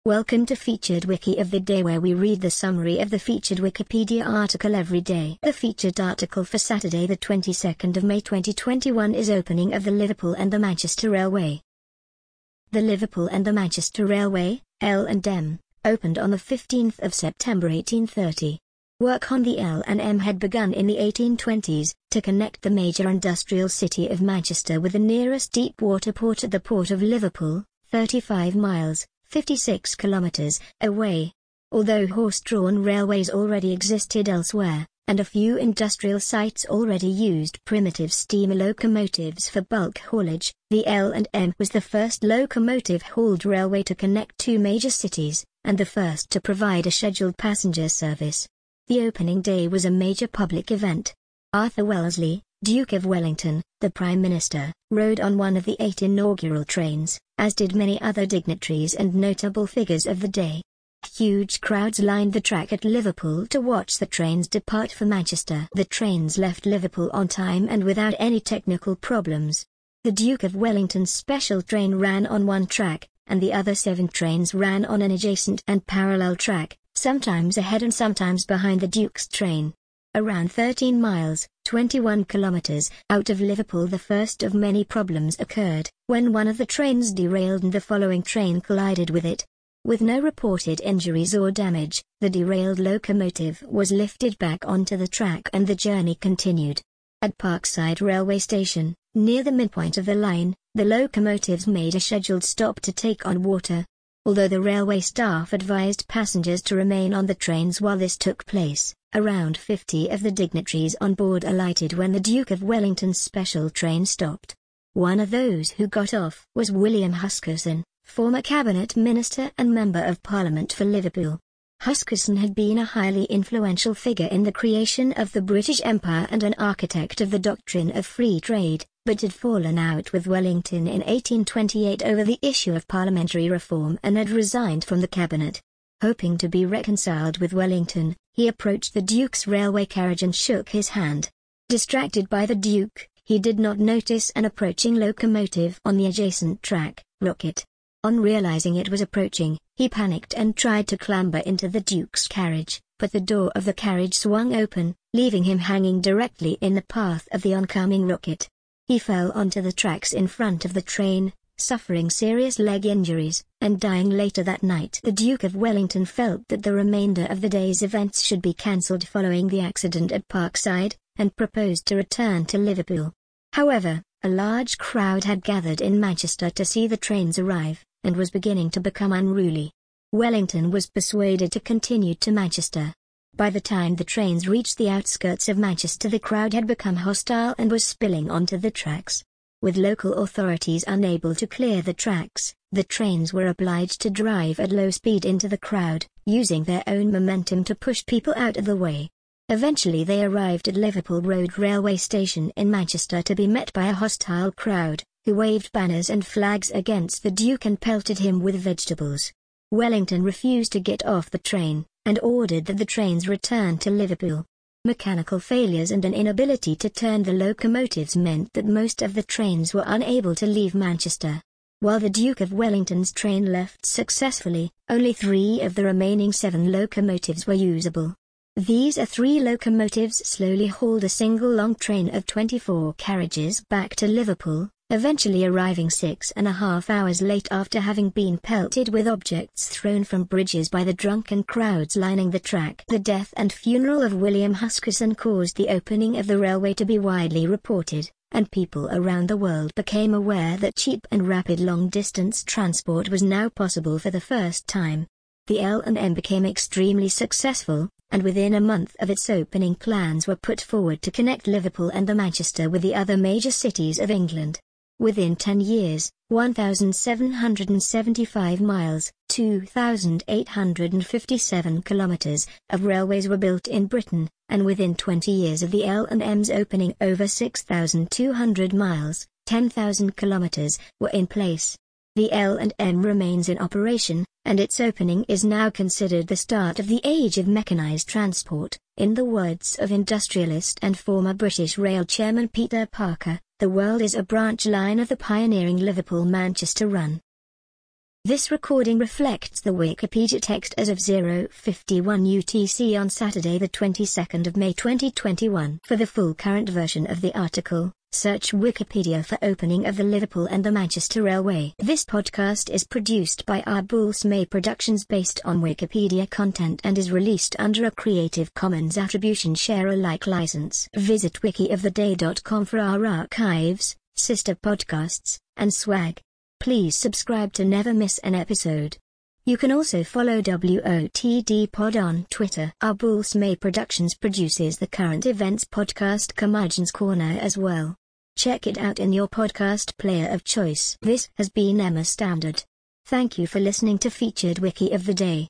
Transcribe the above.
Welcome to Featured Wiki of the Day, where we read the summary of the featured Wikipedia article every day. The featured article for Saturday the 22nd of May 2021 is Opening of the Liverpool and the Manchester Railway. The Liverpool and the Manchester Railway, L&M, opened on the 15th of September 1830. Work on the L&M had begun in the 1820s, to connect the major industrial city of Manchester with the nearest deep-water port at the Port of Liverpool, 35 miles. 56 kilometers away. Although horse-drawn railways already existed elsewhere, and a few industrial sites already used primitive steam locomotives for bulk haulage, the L&M was the first locomotive-hauled railway to connect two major cities, and the first to provide a scheduled passenger service. The opening day was a major public event. Arthur Wellesley, Duke of Wellington, the Prime Minister, rode on one of the 8 inaugural trains, as did many other dignitaries and notable figures of the day. Huge crowds lined the track at Liverpool to watch the trains depart for Manchester. The trains left Liverpool on time and without any technical problems. The Duke of Wellington's special train ran on one track, and the other 7 trains ran on an adjacent and parallel track, sometimes ahead and sometimes behind the Duke's train. Around 13 miles, 21 kilometers, out of Liverpool, the first of many problems occurred, when one of the trains derailed and the following train collided with it. With no reported injuries or damage, the derailed locomotive was lifted back onto the track and the journey continued. At Parkside Railway Station, near the midpoint of the line, the locomotives made a scheduled stop to take on water. Although the railway staff advised passengers to remain on the trains while this took place, around 50 of the dignitaries on board alighted when the Duke of Wellington's special train stopped. One of those who got off was William Huskisson, former cabinet minister and member of Parliament for Liverpool. Huskisson had been a highly influential figure in the creation of the British Empire and an architect of the doctrine of free trade, but had fallen out with Wellington in 1828 over the issue of parliamentary reform and had resigned from the cabinet. Hoping to be reconciled with Wellington, he approached the Duke's railway carriage and shook his hand. Distracted by the Duke, he did not notice an approaching locomotive on the adjacent track, Rocket. On realizing it was approaching, he panicked and tried to clamber into the Duke's carriage, but the door of the carriage swung open, leaving him hanging directly in the path of the oncoming Rocket. He fell onto the tracks in front of the train, suffering serious leg injuries, and dying later that night. The Duke of Wellington felt that the remainder of the day's events should be cancelled following the accident at Parkside, and proposed to return to Liverpool. However, a large crowd had gathered in Manchester to see the trains arrive, and was beginning to become unruly. Wellington was persuaded to continue to Manchester. By the time the trains reached the outskirts of Manchester, the crowd had become hostile and was spilling onto the tracks. With local authorities unable to clear the tracks, the trains were obliged to drive at low speed into the crowd, using their own momentum to push people out of the way. Eventually they arrived at Liverpool Road Railway Station in Manchester to be met by a hostile crowd, who waved banners and flags against the Duke and pelted him with vegetables. Wellington refused to get off the train, and ordered that the trains return to Liverpool. Mechanical failures and an inability to turn the locomotives meant that most of the trains were unable to leave Manchester. While the Duke of Wellington's train left successfully, only 3 of the remaining 7 locomotives were usable. These 3 locomotives slowly hauled a single long train of 24 carriages back to Liverpool, eventually arriving 6.5 hours late after having been pelted with objects thrown from bridges by the drunken crowds lining the track. The death and funeral of William Huskisson caused the opening of the railway to be widely reported, and people around the world became aware that cheap and rapid long-distance transport was now possible for the first time. The L&M became extremely successful, and within a month of its opening plans were put forward to connect Liverpool and the Manchester with the other major cities of England. Within 10 years, 1,775 miles, 2,857 kilometers, of railways were built in Britain, and within 20 years of the L&M's opening, over 6,200 miles, 10,000 kilometers, were in place. The L&M remains in operation, and its opening is now considered the start of the age of mechanized transport. In the words of industrialist and former British Rail chairman Peter Parker, the world is a branch line of the pioneering Liverpool-Manchester run. This recording reflects the Wikipedia text as of 0:51 UTC on Saturday the 22nd of May 2021. For the full current version of the article, search Wikipedia for opening of the Liverpool and the Manchester Railway. This podcast is produced by Arbulse May Productions based on Wikipedia content and is released under a Creative Commons Attribution Share Alike license. Visit wikioftheday.com for our archives, sister podcasts, and swag. Please subscribe to never miss an episode. You can also follow WOTD Pod on Twitter. Arbulse May Productions produces the current events podcast Curmudgeon's Corner as well. Check it out in your podcast player of choice. This has been Emma Standard. Thank you for listening to Featured Wiki of the Day.